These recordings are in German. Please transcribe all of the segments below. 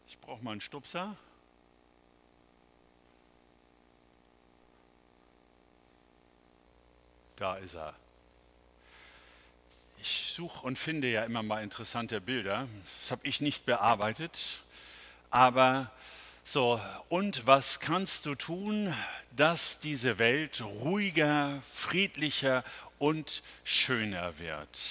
Ich brauche mal einen Stupser. Da ist er. Ich suche und finde ja immer mal interessante Bilder. Das habe ich nicht bearbeitet. Aber so, und was kannst du tun, dass diese Welt ruhiger, friedlicher und schöner wird?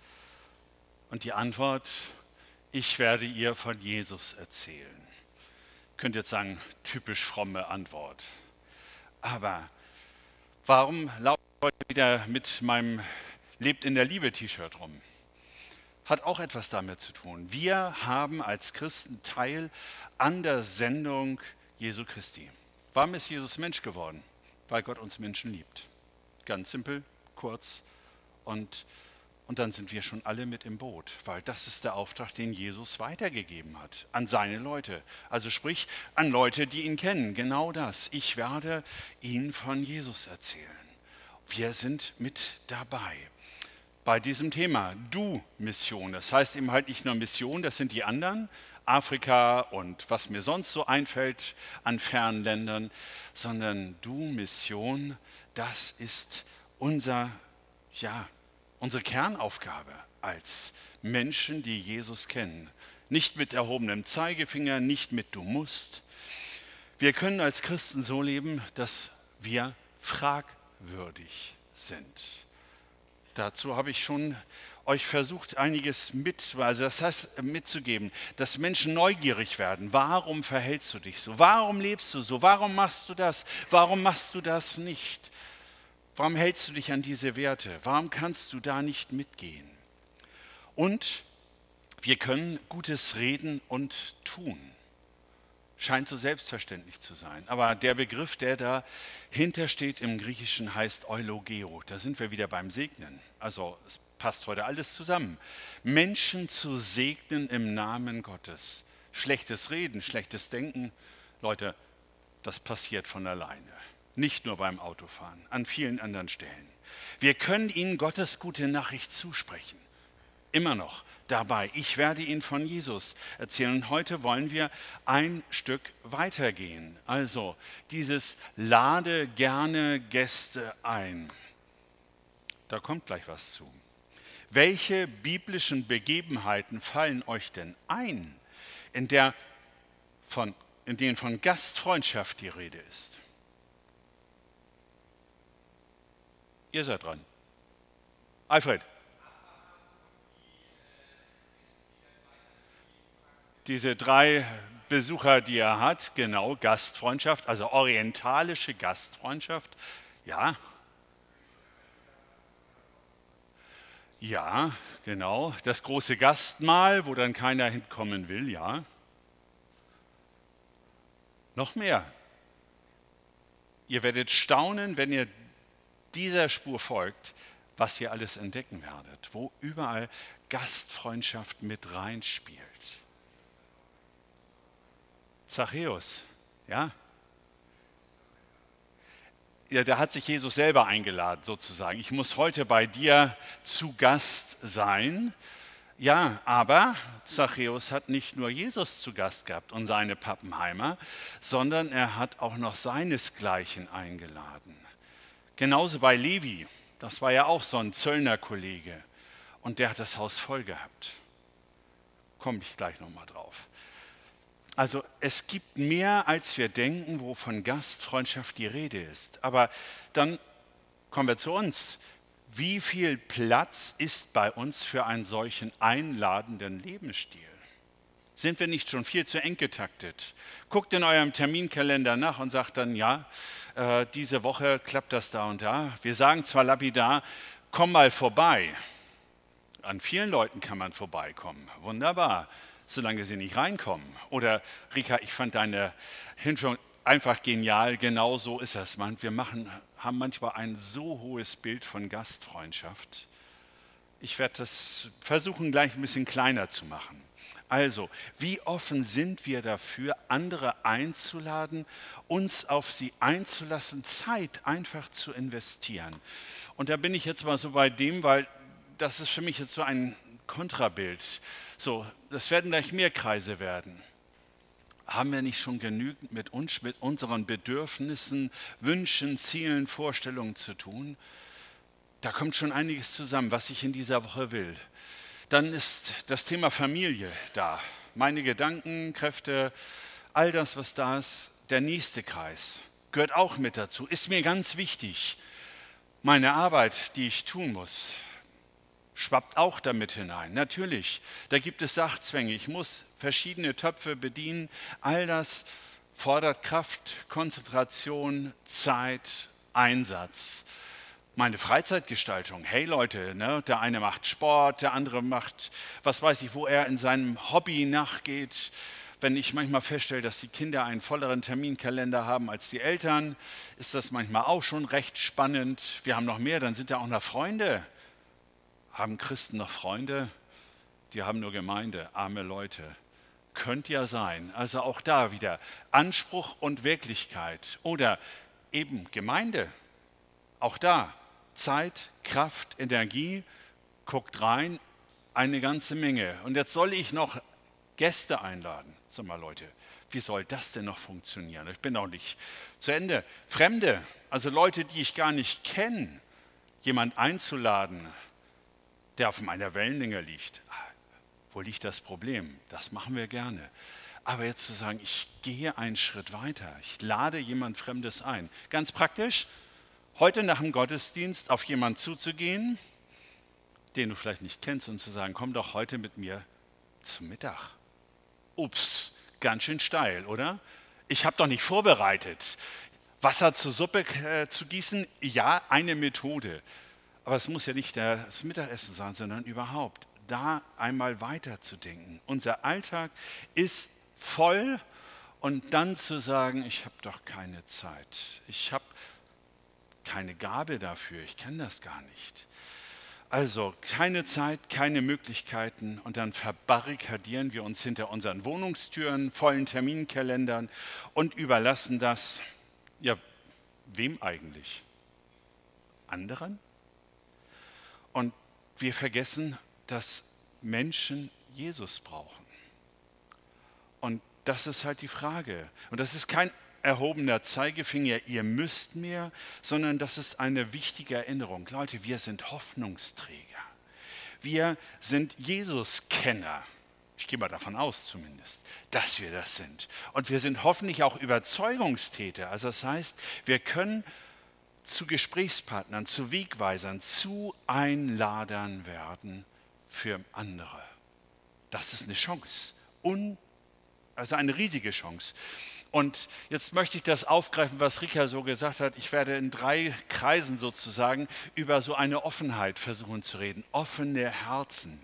Und die Antwort, ich werde ihr von Jesus erzählen. Ihr könnt jetzt sagen, typisch fromme Antwort. Aber warum laufe ich heute wieder mit meinem Lebt in der Liebe T-Shirt rum? Hat auch etwas damit zu tun. Wir haben als Christen Teil an der Sendung Jesu Christi. Warum ist Jesus Mensch geworden? Weil Gott uns Menschen liebt. Ganz simpel, kurz und dann sind wir schon alle mit im Boot, weil das ist der Auftrag, den Jesus weitergegeben hat an seine Leute. Also sprich an Leute, die ihn kennen. Genau das. Ich werde ihnen von Jesus erzählen. Wir sind mit dabei bei diesem Thema Du-Mission. Das heißt eben halt nicht nur Mission, das sind die anderen, Afrika und was mir sonst so einfällt an fernen Ländern, sondern Du-Mission, das ist unser, ja, unsere Kernaufgabe als Menschen, die Jesus kennen. Nicht mit erhobenem Zeigefinger, nicht mit Du musst. Wir können als Christen so leben, dass wir fragwürdig sind. Dazu habe ich schon euch versucht, einiges mitzugeben, dass Menschen neugierig werden. Warum verhältst du dich so? Warum lebst du so? Warum machst du das? Warum machst du das nicht? Warum hältst du dich an diese Werte? Warum kannst du da nicht mitgehen? Und wir können Gutes reden und tun. Scheint so selbstverständlich zu sein. Aber der Begriff, der dahinter steht im Griechischen, heißt Eulogeo. Da sind wir wieder beim Segnen. Also es passt heute alles zusammen. Menschen zu segnen im Namen Gottes. Schlechtes Reden, schlechtes Denken, Leute, das passiert von alleine. Nicht nur beim Autofahren, an vielen anderen Stellen. Wir können ihnen Gottes gute Nachricht zusprechen. Immer noch dabei. Ich werde Ihnen von Jesus erzählen. Und heute wollen wir ein Stück weitergehen. Also dieses Lade gerne Gäste ein. Da kommt gleich was zu. Welche biblischen Begebenheiten fallen euch denn ein, in denen von Gastfreundschaft die Rede ist? Ihr seid dran. Alfred. Diese 3 Besucher, die er hat, genau, Gastfreundschaft, also orientalische Gastfreundschaft. Ja. Ja, genau. Das große Gastmahl, wo dann keiner hinkommen will, ja. Noch mehr. Ihr werdet staunen, wenn ihr dieser Spur folgt, was ihr alles entdecken werdet, wo überall Gastfreundschaft mit reinspielt. Zachäus, ja? Ja, da hat sich Jesus selber eingeladen, sozusagen. Ich muss heute bei dir zu Gast sein. Ja, aber Zachäus hat nicht nur Jesus zu Gast gehabt und seine Pappenheimer, sondern er hat auch noch seinesgleichen eingeladen. Genauso bei Levi, das war ja auch so ein Zöllnerkollege und der hat das Haus voll gehabt. Komme ich gleich nochmal drauf. Also es gibt mehr, als wir denken, wo von Gastfreundschaft die Rede ist. Aber dann kommen wir zu uns. Wie viel Platz ist bei uns für einen solchen einladenden Lebensstil? Sind wir nicht schon viel zu eng getaktet? Guckt in eurem Terminkalender nach und sagt dann, ja, diese Woche klappt das da und da. Wir sagen zwar lapidar, komm mal vorbei. An vielen Leuten kann man vorbeikommen. Wunderbar. Solange sie nicht reinkommen. Oder Rika, ich fand deine Hinführung einfach genial, genau so ist das. Wir haben manchmal ein so hohes Bild von Gastfreundschaft. Ich werde das versuchen, gleich ein bisschen kleiner zu machen. Also, wie offen sind wir dafür, andere einzuladen, uns auf sie einzulassen, Zeit einfach zu investieren? Und da bin ich jetzt mal so bei dem, weil das ist für mich jetzt so ein Kontrabild. So, das werden gleich mehr Kreise werden. Haben wir nicht schon genügend mit uns, mit unseren Bedürfnissen, Wünschen, Zielen, Vorstellungen zu tun? Da kommt schon einiges zusammen, was ich in dieser Woche will. Dann ist das Thema Familie da. Meine Gedanken, Kräfte, all das, was da ist, der nächste Kreis gehört auch mit dazu. Ist mir ganz wichtig. Meine Arbeit, die ich tun muss, schwappt auch damit hinein. Natürlich, da gibt es Sachzwänge. Ich muss verschiedene Töpfe bedienen. All das fordert Kraft, Konzentration, Zeit, Einsatz. Meine Freizeitgestaltung, hey Leute, ne, der eine macht Sport, der andere macht, was weiß ich, wo er in seinem Hobby nachgeht. Wenn ich manchmal feststelle, dass die Kinder einen volleren Terminkalender haben als die Eltern, ist das manchmal auch schon recht spannend. Wir haben noch mehr, dann sind da auch noch Freunde. Haben Christen noch Freunde? Die haben nur Gemeinde, arme Leute. Könnte ja sein. Also auch da wieder Anspruch und Wirklichkeit. Oder eben Gemeinde. Auch da Zeit, Kraft, Energie, guckt rein, eine ganze Menge. Und jetzt soll ich noch Gäste einladen. Sag mal Leute, wie soll das denn noch funktionieren? Ich bin noch nicht zu Ende. Fremde, also Leute, die ich gar nicht kenne, jemand einzuladen, der auf meiner Wellenlänge liegt. Wo liegt das Problem? Das machen wir gerne. Aber jetzt zu sagen, ich gehe einen Schritt weiter, ich lade jemand Fremdes ein. Ganz praktisch, heute nach dem Gottesdienst auf jemanden zuzugehen, den du vielleicht nicht kennst und zu sagen, komm doch heute mit mir zum Mittag. Ups, ganz schön steil, oder? Ich habe doch nicht vorbereitet. Wasser zur Suppe zu gießen, ja, eine Methode. Aber es muss ja nicht das Mittagessen sein, sondern überhaupt da einmal weiterzudenken. Unser Alltag ist voll und dann zu sagen, ich habe doch keine Zeit. Ich habe keine Gabe dafür, ich kann das gar nicht. Also keine Zeit, keine Möglichkeiten und dann verbarrikadieren wir uns hinter unseren Wohnungstüren, vollen Terminkalendern und überlassen das, ja, wem eigentlich? Anderen? Und wir vergessen, dass Menschen Jesus brauchen. Und das ist halt die Frage. Und das ist kein erhobener Zeigefinger, ihr müsst mir, sondern das ist eine wichtige Erinnerung. Leute, wir sind Hoffnungsträger. Wir sind Jesus-Kenner. Ich gehe mal davon aus zumindest, dass wir das sind. Und wir sind hoffentlich auch Überzeugungstäter. Also das heißt, wir können zu Gesprächspartnern, zu Wegweisern, zu Einladern werden für andere. Das ist eine Chance, also eine riesige Chance. Und jetzt möchte ich das aufgreifen, was Rika so gesagt hat. Ich werde in 3 Kreisen sozusagen über so eine Offenheit versuchen zu reden. Offene Herzen.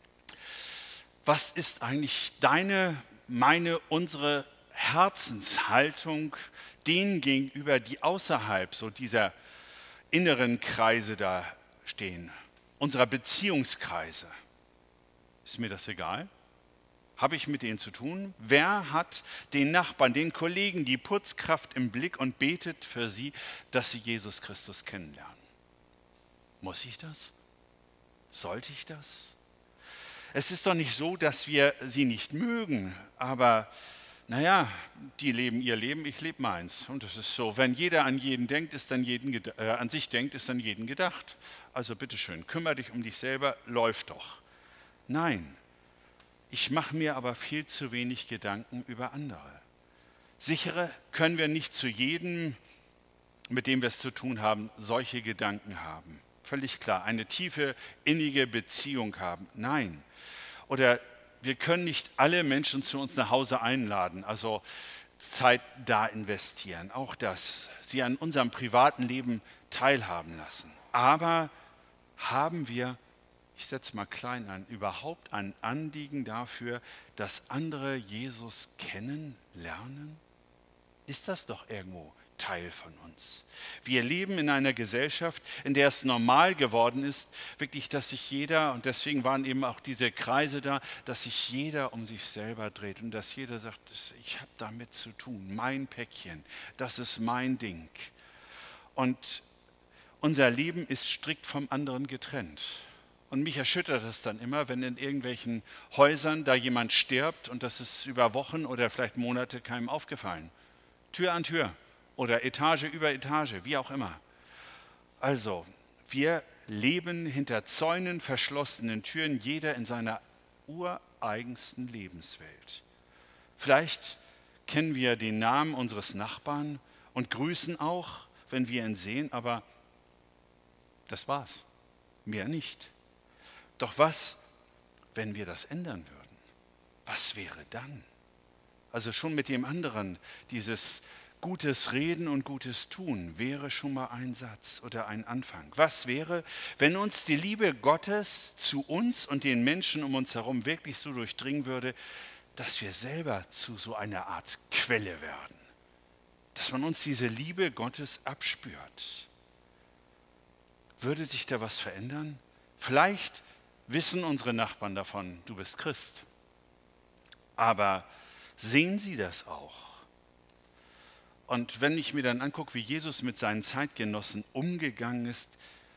Was ist eigentlich deine, meine, unsere Herzenshaltung denen gegenüber, die außerhalb so dieser inneren Kreise da stehen, unserer Beziehungskreise? Ist mir das egal? Habe ich mit denen zu tun? Wer hat den Nachbarn, den Kollegen, die Putzkraft im Blick und betet für sie, dass sie Jesus Christus kennenlernen? Muss ich das? Sollte ich das? Es ist doch nicht so, dass wir sie nicht mögen, aber naja, die leben ihr Leben, ich lebe meins. Und es ist so, wenn jeder an jeden denkt, ist dann an sich denkt, ist dann jeden gedacht. Also bitteschön, kümmere dich um dich selber, läuft doch. Nein. Ich mache mir aber viel zu wenig Gedanken über andere. Sichere können wir nicht zu jedem, mit dem wir es zu tun haben, solche Gedanken haben. Völlig klar, eine tiefe, innige Beziehung haben. Nein. Oder wir können nicht alle Menschen zu uns nach Hause einladen, also Zeit da investieren. Auch das, sie an unserem privaten Leben teilhaben lassen. Aber haben wir, ich setze mal klein an, überhaupt ein Anliegen dafür, dass andere Jesus kennenlernen? Ist das doch irgendwo Teil von uns? Wir leben in einer Gesellschaft, in der es normal geworden ist, wirklich, dass sich jeder, und deswegen waren eben auch diese Kreise da, dass sich jeder um sich selber dreht und dass jeder sagt, ich habe damit zu tun, mein Päckchen, das ist mein Ding. Und unser Leben ist strikt vom anderen getrennt. Und mich erschüttert es dann immer, wenn in irgendwelchen Häusern da jemand stirbt und das ist über Wochen oder vielleicht Monate keinem aufgefallen. Tür an Tür oder Etage über Etage, wie auch immer. Also, wir leben hinter Zäunen, verschlossenen Türen, jeder in seiner ureigensten Lebenswelt. Vielleicht kennen wir den Namen unseres Nachbarn und grüßen auch, wenn wir ihn sehen, aber das war's, mehr nicht. Doch was, wenn wir das ändern würden? Was wäre dann? Also schon mit dem anderen, dieses Gutes Reden und Gutes Tun wäre schon mal ein Satz oder ein Anfang. Was wäre, wenn uns die Liebe Gottes zu uns und den Menschen um uns herum wirklich so durchdringen würde, dass wir selber zu so einer Art Quelle werden? Dass man uns diese Liebe Gottes abspürt. Würde sich da was verändern? Vielleicht wissen unsere Nachbarn davon, du bist Christ. Aber sehen sie das auch? Und wenn ich mir dann angucke, wie Jesus mit seinen Zeitgenossen umgegangen ist,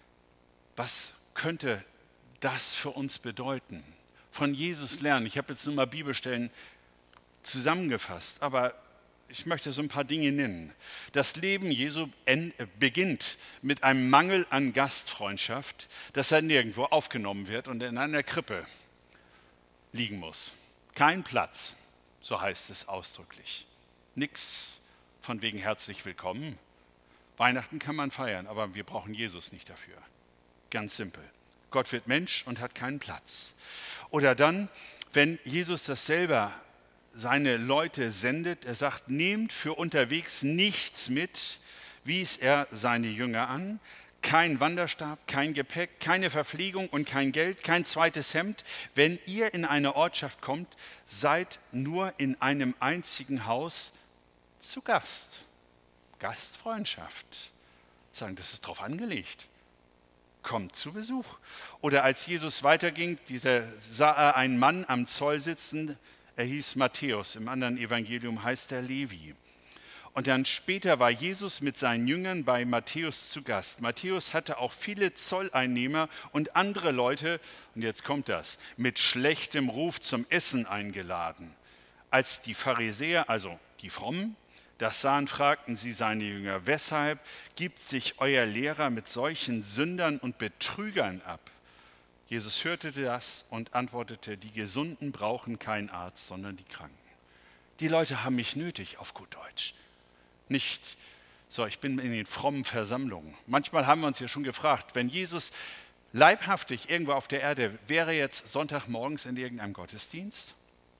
was könnte das für uns bedeuten? Von Jesus lernen. Ich habe jetzt nur mal Bibelstellen zusammengefasst, aber ich möchte so ein paar Dinge nennen. Das Leben Jesu beginnt mit einem Mangel an Gastfreundschaft, dass er nirgendwo aufgenommen wird und in einer Krippe liegen muss. Kein Platz, so heißt es ausdrücklich. Nix von wegen herzlich willkommen. Weihnachten kann man feiern, aber wir brauchen Jesus nicht dafür. Ganz simpel. Gott wird Mensch und hat keinen Platz. Oder dann, wenn Jesus das selber seine Leute sendet, er sagt, nehmt für unterwegs nichts mit, wies er seine Jünger an, kein Wanderstab, kein Gepäck, keine Verpflegung und kein Geld, kein zweites Hemd. Wenn ihr in eine Ortschaft kommt, seid nur in einem einzigen Haus zu Gast. Gastfreundschaft. Sagen, das ist drauf angelegt. Kommt zu Besuch. Oder als Jesus weiterging, sah er einen Mann am Zoll sitzen, er hieß Matthäus, im anderen Evangelium heißt er Levi. Und dann später war Jesus mit seinen Jüngern bei Matthäus zu Gast. Matthäus hatte auch viele Zolleinnehmer und andere Leute, und jetzt kommt das, mit schlechtem Ruf zum Essen eingeladen. Als die Pharisäer, also die Frommen, das sahen, fragten sie seine Jünger, weshalb gibt sich euer Lehrer mit solchen Sündern und Betrügern ab? Jesus hörte das und antwortete, die Gesunden brauchen keinen Arzt, sondern die Kranken. Die Leute haben mich nötig, auf gut Deutsch. Nicht so, ich bin in den frommen Versammlungen. Manchmal haben wir uns ja schon gefragt, wenn Jesus leibhaftig irgendwo auf der Erde wäre, jetzt Sonntagmorgens in irgendeinem Gottesdienst?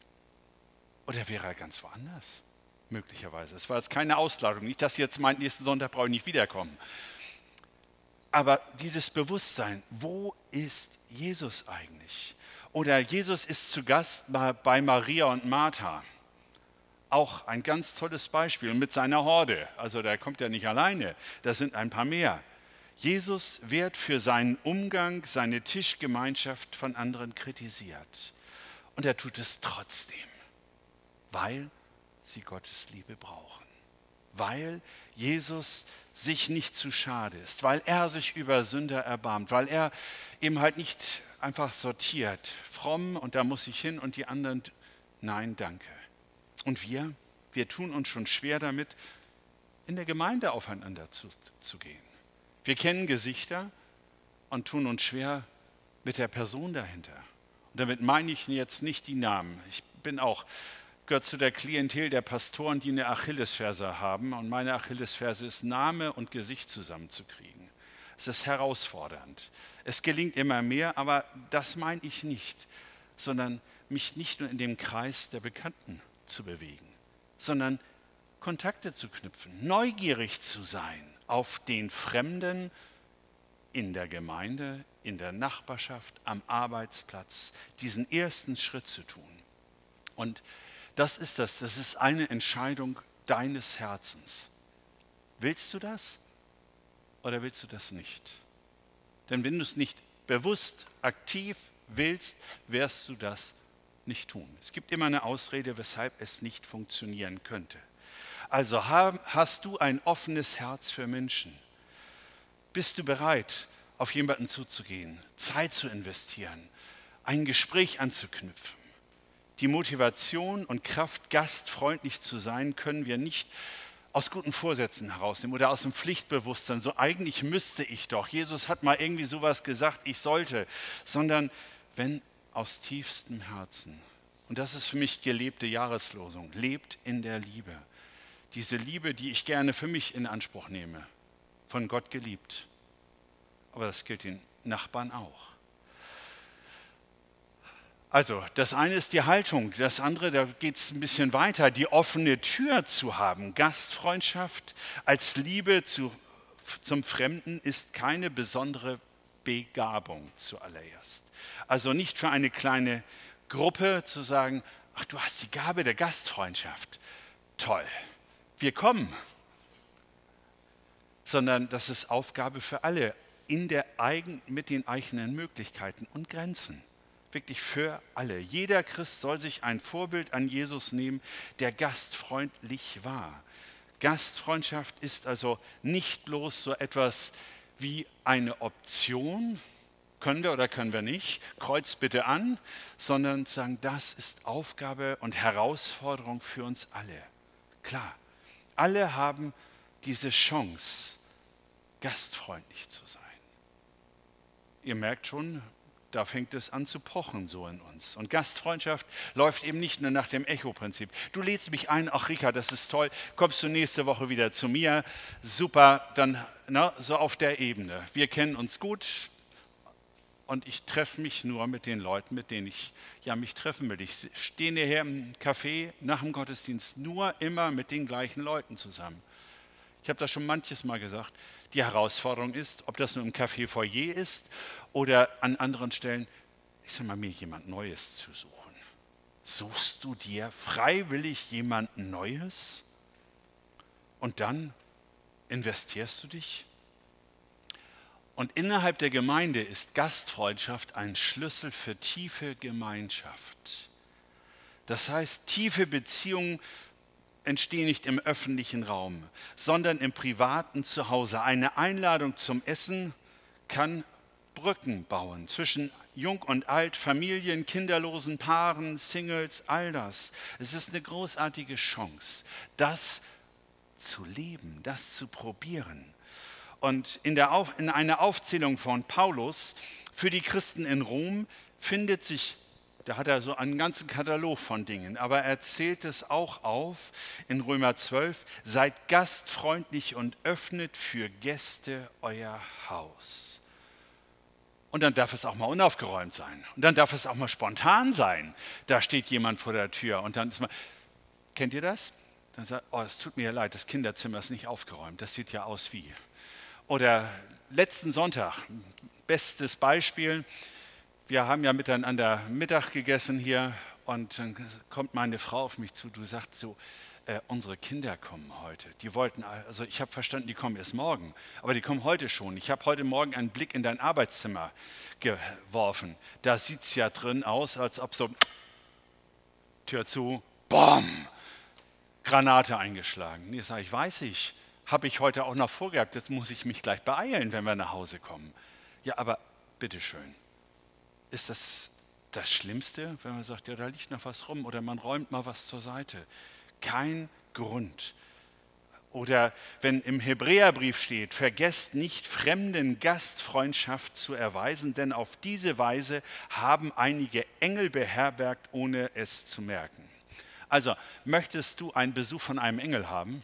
Oder wäre er ganz woanders? Möglicherweise. Es war jetzt keine Ausladung. Nicht, dass jetzt meint, nächsten Sonntag brauche ich nicht wiederkommen. Aber dieses Bewusstsein, wo ist Jesus eigentlich? Oder Jesus ist zu Gast bei Maria und Martha. Auch ein ganz tolles Beispiel mit seiner Horde. Also der kommt ja nicht alleine, da sind ein paar mehr. Jesus wird für seinen Umgang, seine Tischgemeinschaft von anderen kritisiert. Und er tut es trotzdem, weil sie Gottes Liebe brauchen. Weil Jesus sich nicht zu schade ist, weil er sich über Sünder erbarmt, weil er eben halt nicht einfach sortiert, fromm und da muss ich hin und die anderen, nein, danke. Und wir tun uns schon schwer damit, in der Gemeinde aufeinander zu gehen. Wir kennen Gesichter und tun uns schwer mit der Person dahinter. Und damit meine ich jetzt nicht die Namen. Ich gehört zu der Klientel der Pastoren, die eine Achillesferse haben. Und meine Achillesferse ist, Name und Gesicht zusammenzukriegen. Es ist herausfordernd. Es gelingt immer mehr, aber das meine ich nicht, sondern mich nicht nur in dem Kreis der Bekannten zu bewegen, sondern Kontakte zu knüpfen, neugierig zu sein auf den Fremden in der Gemeinde, in der Nachbarschaft, am Arbeitsplatz, diesen ersten Schritt zu tun. Und das ist eine Entscheidung deines Herzens. Willst du das oder willst du das nicht? Denn wenn du es nicht bewusst, aktiv willst, wirst du das nicht tun. Es gibt immer eine Ausrede, weshalb es nicht funktionieren könnte. Also hast du ein offenes Herz für Menschen? Bist du bereit, auf jemanden zuzugehen, Zeit zu investieren, ein Gespräch anzuknüpfen. Die Motivation und Kraft, gastfreundlich zu sein, können wir nicht aus guten Vorsätzen herausnehmen oder aus dem Pflichtbewusstsein, so eigentlich müsste ich doch. Jesus hat mal irgendwie sowas gesagt, ich sollte, sondern wenn aus tiefstem Herzen. Und das ist für mich gelebte Jahreslosung. Lebt in der Liebe. Diese Liebe, die ich gerne für mich in Anspruch nehme. Von Gott geliebt. Aber das gilt den Nachbarn auch. Also, das eine ist die Haltung. Das andere, da geht es ein bisschen weiter. Die offene Tür zu haben. Gastfreundschaft als Liebe zum Fremden ist keine besondere Begabung zuallererst. Also nicht für eine kleine Gruppe zu sagen, ach, du hast die Gabe der Gastfreundschaft. Toll, wir kommen. Sondern das ist Aufgabe für alle mit den eigenen Möglichkeiten und Grenzen. Wirklich für alle. Jeder Christ soll sich ein Vorbild an Jesus nehmen, der gastfreundlich war. Gastfreundschaft ist also nicht bloß so etwas wie eine Option, können wir oder können wir nicht, kreuz bitte an, sondern sagen, das ist Aufgabe und Herausforderung für uns alle. Klar, alle haben diese Chance, gastfreundlich zu sein. Ihr merkt schon, da fängt es an zu pochen so in uns. Und Gastfreundschaft läuft eben nicht nur nach dem Echo-Prinzip. Du lädst mich ein, ach Rika, das ist toll, kommst du nächste Woche wieder zu mir, super, dann so auf der Ebene. Wir kennen uns gut und ich treffe mich nur mit den Leuten, mit denen ich mich treffen will. Ich stehe nachher im Café nach dem Gottesdienst nur immer mit den gleichen Leuten zusammen. Ich habe das schon manches Mal gesagt. Die Herausforderung ist, ob das nur im Café Foyer ist oder an anderen Stellen, ich sage mal, mir jemand Neues zu suchen. Suchst du dir freiwillig jemand Neues und dann investierst du dich? Und innerhalb der Gemeinde ist Gastfreundschaft ein Schlüssel für tiefe Gemeinschaft. Das heißt, tiefe Beziehungen entstehen nicht im öffentlichen Raum, sondern im privaten Zuhause. Eine Einladung zum Essen kann Brücken bauen zwischen Jung und Alt, Familien, kinderlosen Paaren, Singles, all das. Es ist eine großartige Chance, das zu leben, das zu probieren. Und in einer Aufzählung von Paulus für die Christen in Rom findet sich, da hat er so einen ganzen Katalog von Dingen, aber er zählt es auch auf in Römer 12, seid gastfreundlich und öffnet für Gäste euer Haus. Und dann darf es auch mal unaufgeräumt sein. Und dann darf es auch mal spontan sein. Da steht jemand vor der Tür und dann ist man, kennt ihr das? Dann sagt, oh, es tut mir leid, das Kinderzimmer ist nicht aufgeräumt, das sieht ja aus wie. Oder letzten Sonntag, bestes Beispiel, wir haben ja miteinander Mittag gegessen hier und dann kommt meine Frau auf mich zu, du sagst so, unsere Kinder kommen heute. Die wollten, also ich habe verstanden, die kommen erst morgen, aber die kommen heute schon. Ich habe heute Morgen einen Blick in dein Arbeitszimmer geworfen. Da sieht es ja drin aus, als ob so Tür zu, BOM, Granate eingeschlagen. Nee, sage ich, weiß ich. Habe ich heute auch noch vorgehabt, jetzt muss ich mich gleich beeilen, wenn wir nach Hause kommen. Ja, aber bitteschön, ist das das Schlimmste, wenn man sagt, ja, da liegt noch was rum oder man räumt mal was zur Seite? Kein Grund. Oder wenn im Hebräerbrief steht, vergesst nicht, Fremden Gastfreundschaft zu erweisen, denn auf diese Weise haben einige Engel beherbergt, ohne es zu merken. Also, möchtest du einen Besuch von einem Engel haben?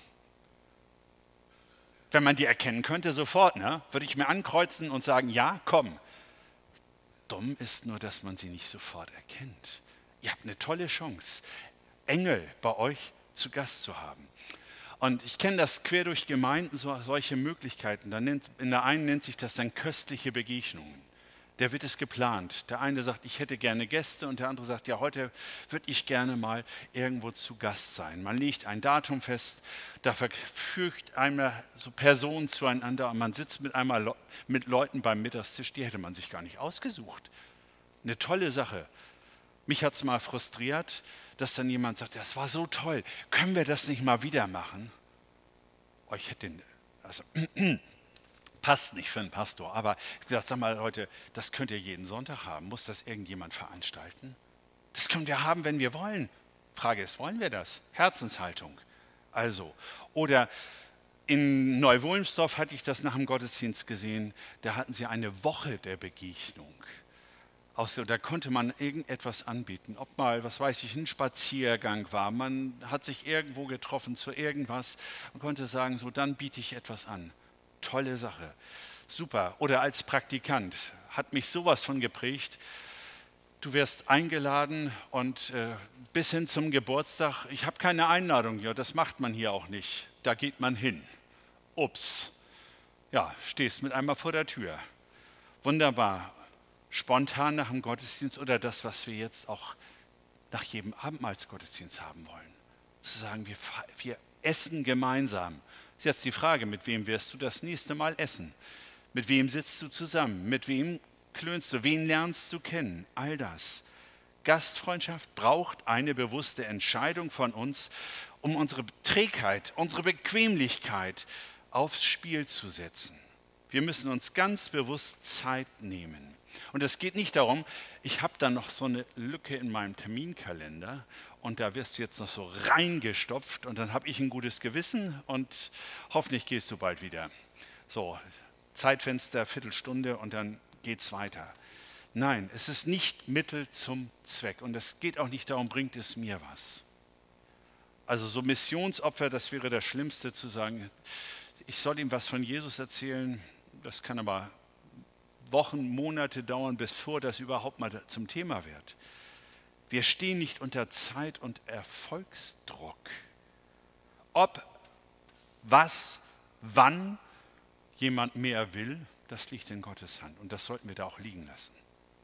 Wenn man die erkennen könnte, sofort, ne? Würde ich mir ankreuzen und sagen, ja, komm. Dumm ist nur, dass man sie nicht sofort erkennt. Ihr habt eine tolle Chance, Engel bei euch zu Gast zu haben. Und ich kenne das quer durch Gemeinden, solche Möglichkeiten. In der einen nennt sich das dann köstliche Begegnungen. Der wird es geplant. Der eine sagt, ich hätte gerne Gäste und der andere sagt, ja, heute würde ich gerne mal irgendwo zu Gast sein. Man legt ein Datum fest, da verfügt einmal so Personen zueinander und man sitzt mit Leuten beim Mittagstisch, die hätte man sich gar nicht ausgesucht. Eine tolle Sache. Mich hat es mal frustriert, dass dann jemand sagt, das war so toll, können wir das nicht mal wieder machen? Passt nicht für einen Pastor. Aber ich habe gesagt, sag mal Leute, das könnt ihr jeden Sonntag haben. Muss das irgendjemand veranstalten? Das können wir haben, wenn wir wollen. Frage ist, wollen wir das? Herzenshaltung. Also, oder in Neu-Wilmsdorf hatte ich das nach dem Gottesdienst gesehen. Da hatten sie eine Woche der Begegnung. Da konnte man irgendetwas anbieten, ob mal, was weiß ich, ein Spaziergang war. Man hat sich irgendwo getroffen zu irgendwas und konnte sagen, so, dann biete ich etwas an. Tolle Sache, super. Oder als Praktikant hat mich sowas von geprägt. Du wirst eingeladen und bis hin zum Geburtstag, ich habe keine Einladung, ja, das macht man hier auch nicht. Da geht man hin. Ups, ja, stehst mit einmal vor der Tür. Wunderbar. Spontan nach dem Gottesdienst oder das, was wir jetzt auch nach jedem Abendmahlsgottesdienst haben wollen. Zu sagen, wir essen gemeinsam. Ist jetzt die Frage, mit wem wirst du das nächste Mal essen? Mit wem sitzt du zusammen? Mit wem klönst du? Wen lernst du kennen? All das. Gastfreundschaft braucht eine bewusste Entscheidung von uns, um unsere Trägheit, unsere Bequemlichkeit aufs Spiel zu setzen. Wir müssen uns ganz bewusst Zeit nehmen. Und es geht nicht darum, ich habe da noch so eine Lücke in meinem Terminkalender und da wirst du jetzt noch so reingestopft und dann habe ich ein gutes Gewissen und hoffentlich gehst du bald wieder. So, Zeitfenster, Viertelstunde und dann geht's weiter. Nein, es ist nicht Mittel zum Zweck und es geht auch nicht darum, bringt es mir was. Also so Missionsopfer, das wäre das Schlimmste zu sagen, ich soll ihm was von Jesus erzählen, das kann aber Wochen, Monate dauern, bevor das überhaupt mal zum Thema wird. Wir stehen nicht unter Zeit- und Erfolgsdruck. Ob, was, wann jemand mehr will, das liegt in Gottes Hand und das sollten wir da auch liegen lassen.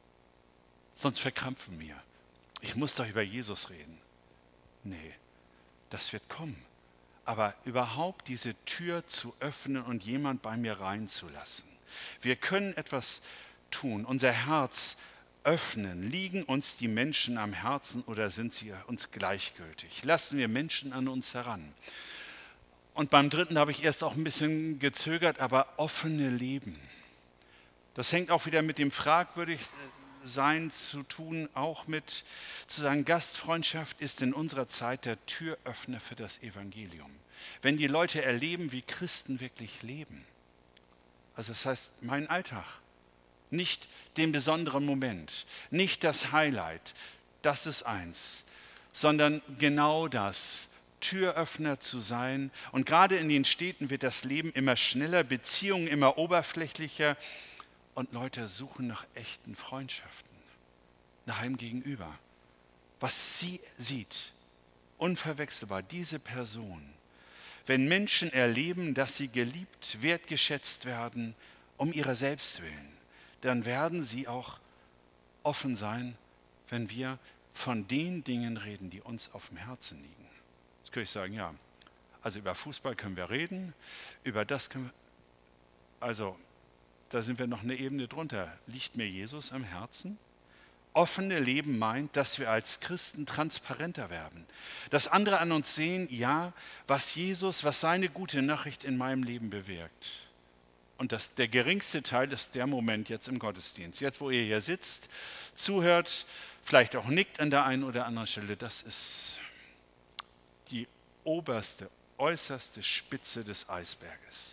Sonst verkrampfen wir. Ich muss doch über Jesus reden. Nee, das wird kommen. Aber überhaupt diese Tür zu öffnen und jemand bei mir reinzulassen. Wir können etwas tun, unser Herz öffnen. Liegen uns die Menschen am Herzen oder sind sie uns gleichgültig? Lassen wir Menschen an uns heran. Und beim dritten habe ich erst auch ein bisschen gezögert, aber offene Leben. Das hängt auch wieder mit dem Fragwürdigsein zu tun, auch mit zu sagen, Gastfreundschaft ist in unserer Zeit der Türöffner für das Evangelium. Wenn die Leute erleben, wie Christen wirklich leben. Also das heißt, mein Alltag, nicht den besonderen Moment, nicht das Highlight, das ist eins, sondern genau das, Türöffner zu sein. Und gerade in den Städten wird das Leben immer schneller, Beziehungen immer oberflächlicher und Leute suchen nach echten Freundschaften, nach einem Gegenüber. Was sie sieht, unverwechselbar, diese Person. Wenn Menschen erleben, dass sie geliebt, wertgeschätzt werden, um ihrer selbst willen, dann werden sie auch offen sein, wenn wir von den Dingen reden, die uns auf dem Herzen liegen. Jetzt könnte ich sagen, ja, also über Fußball können wir reden, über das können wir, also da sind wir noch eine Ebene drunter. Liegt mir Jesus am Herzen? Offene Leben meint, dass wir als Christen transparenter werden. Dass andere an uns sehen, ja, was Jesus, was seine gute Nachricht in meinem Leben bewirkt. Und der geringste Teil ist der Moment jetzt im Gottesdienst. Jetzt, wo ihr hier sitzt, zuhört, vielleicht auch nickt an der einen oder anderen Stelle, das ist die oberste, äußerste Spitze des Eisberges.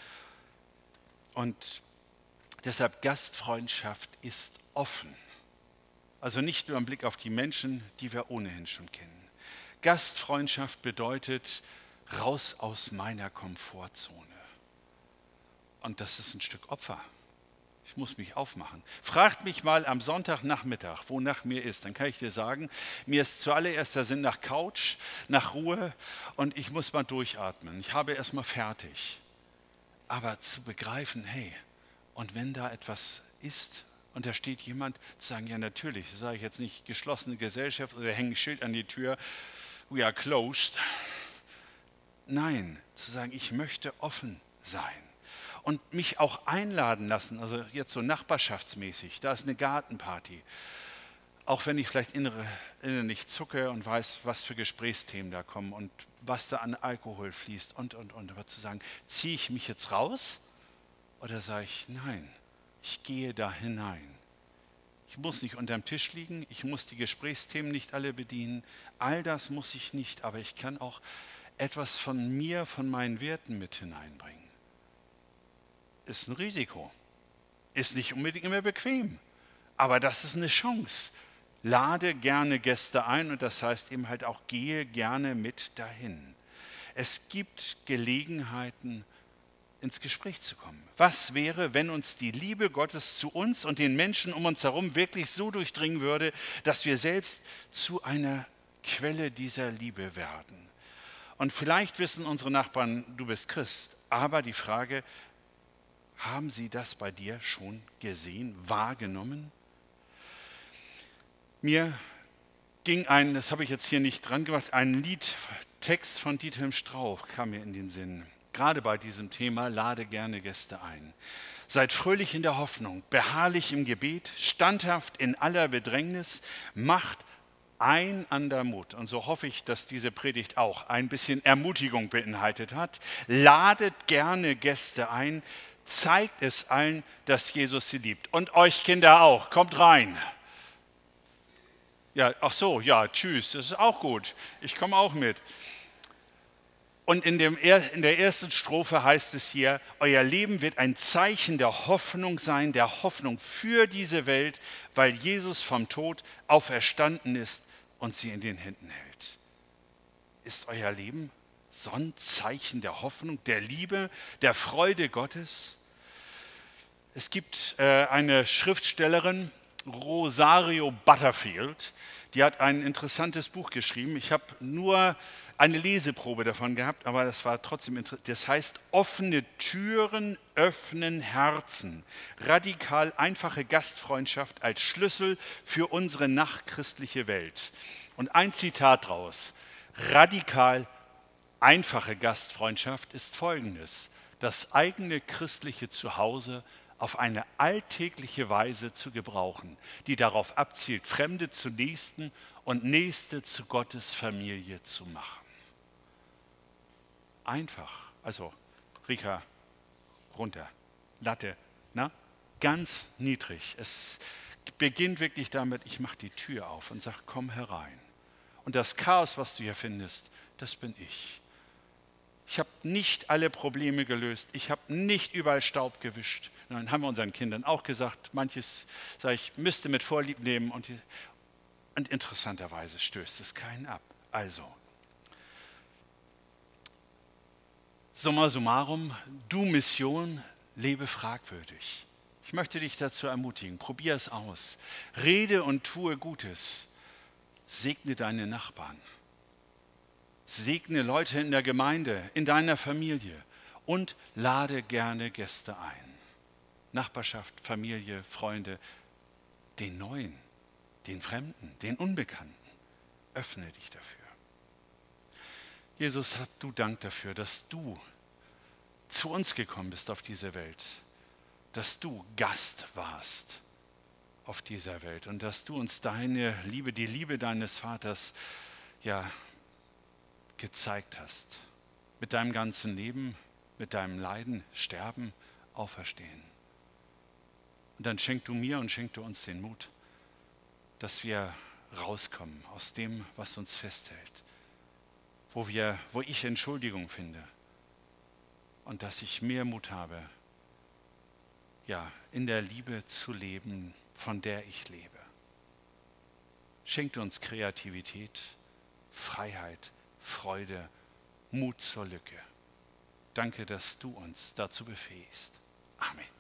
Und deshalb Gastfreundschaft ist offen. Also nicht nur im Blick auf die Menschen, die wir ohnehin schon kennen. Gastfreundschaft bedeutet raus aus meiner Komfortzone. Und das ist ein Stück Opfer. Ich muss mich aufmachen. Fragt mich mal am Sonntagnachmittag, wo nach mir ist. Dann kann ich dir sagen, mir ist zuallererst der Sinn nach Couch, nach Ruhe und ich muss mal durchatmen. Ich habe erst mal fertig. Aber zu begreifen, hey, und wenn da etwas ist und da steht jemand, zu sagen, ja natürlich, das sage ich jetzt nicht, geschlossene Gesellschaft oder hänge ein Schild an die Tür, we are closed. Nein, zu sagen, ich möchte offen sein. Und mich auch einladen lassen, also jetzt so nachbarschaftsmäßig, da ist eine Gartenparty. Auch wenn ich vielleicht innerlich zucke und weiß, was für Gesprächsthemen da kommen und was da an Alkohol fließt und. Aber zu sagen, ziehe ich mich jetzt raus Oder sage ich, nein, ich gehe da hinein. Ich muss nicht unterm Tisch liegen, ich muss die Gesprächsthemen nicht alle bedienen. All das muss ich nicht, aber ich kann auch etwas von mir, von meinen Werten mit hineinbringen. Ist ein Risiko. Ist nicht unbedingt immer bequem. Aber das ist eine Chance. Lade gerne Gäste ein und das heißt eben halt auch, gehe gerne mit dahin. Es gibt Gelegenheiten, ins Gespräch zu kommen. Was wäre, wenn uns die Liebe Gottes zu uns und den Menschen um uns herum wirklich so durchdringen würde, dass wir selbst zu einer Quelle dieser Liebe werden? Und vielleicht wissen unsere Nachbarn, du bist Christ, aber die Frage, haben sie das bei dir schon gesehen, wahrgenommen? Mir ging das habe ich jetzt hier nicht dran gemacht, ein Liedtext von Diethelm Strauch kam mir in den Sinn. Gerade bei diesem Thema, lade gerne Gäste ein. Seid fröhlich in der Hoffnung, beharrlich im Gebet, standhaft in aller Bedrängnis, macht einander Mut. Und so hoffe ich, dass diese Predigt auch ein bisschen Ermutigung beinhaltet hat. Ladet gerne Gäste ein, zeigt es allen, dass Jesus sie liebt. Und euch Kinder auch, kommt rein. Ja, ach so, ja, tschüss, das ist auch gut. Ich komme auch mit. Und in der ersten Strophe heißt es hier, euer Leben wird ein Zeichen der Hoffnung sein, der Hoffnung für diese Welt, weil Jesus vom Tod auferstanden ist und sie in den Händen hält. Ist euer Leben so ein Zeichen der Hoffnung, der Liebe, der Freude Gottes? Es gibt eine Schriftstellerin, Rosario Butterfield, die hat ein interessantes Buch geschrieben. Ich habe nur eine Leseprobe davon gehabt, aber das war trotzdem interessant. Das heißt, offene Türen öffnen Herzen. Radikal einfache Gastfreundschaft als Schlüssel für unsere nachchristliche Welt. Und ein Zitat daraus. Radikal einfache Gastfreundschaft ist folgendes: Das eigene christliche Zuhause auf eine alltägliche Weise zu gebrauchen, die darauf abzielt, Fremde zu Nächsten und Nächste zu Gottes Familie zu machen. Einfach, also Rika, runter, Latte, na? Ganz niedrig. Es beginnt wirklich damit, ich mache die Tür auf und sage, komm herein. Und das Chaos, was du hier findest, das bin ich. Ich habe nicht alle Probleme gelöst. Ich habe nicht überall Staub gewischt. Dann haben wir unseren Kindern auch gesagt, manches, sage ich, müsste mit Vorlieb nehmen. Und interessanterweise stößt es keinen ab. Also, summa summarum, du Mission, lebe fragwürdig. Ich möchte dich dazu ermutigen, probier es aus. Rede und tue Gutes. Segne deine Nachbarn. Segne Leute in der Gemeinde, in deiner Familie und lade gerne Gäste ein. Nachbarschaft, Familie, Freunde, den Neuen, den Fremden, den Unbekannten. Öffne dich dafür. Jesus, hab du Dank dafür, dass du zu uns gekommen bist auf diese Welt, dass du Gast warst auf dieser Welt und dass du uns deine Liebe, die Liebe deines Vaters, ja, gezeigt hast. Mit deinem ganzen Leben, mit deinem Leiden, Sterben, Auferstehen. Und dann schenk du mir und schenk du uns den Mut, dass wir rauskommen aus dem, was uns festhält. Wo ich Entschuldigung finde. Und dass ich mehr Mut habe, ja, in der Liebe zu leben, von der ich lebe. Schenk uns Kreativität, Freiheit, Freude, Mut zur Lücke. Danke, dass du uns dazu befähigst. Amen.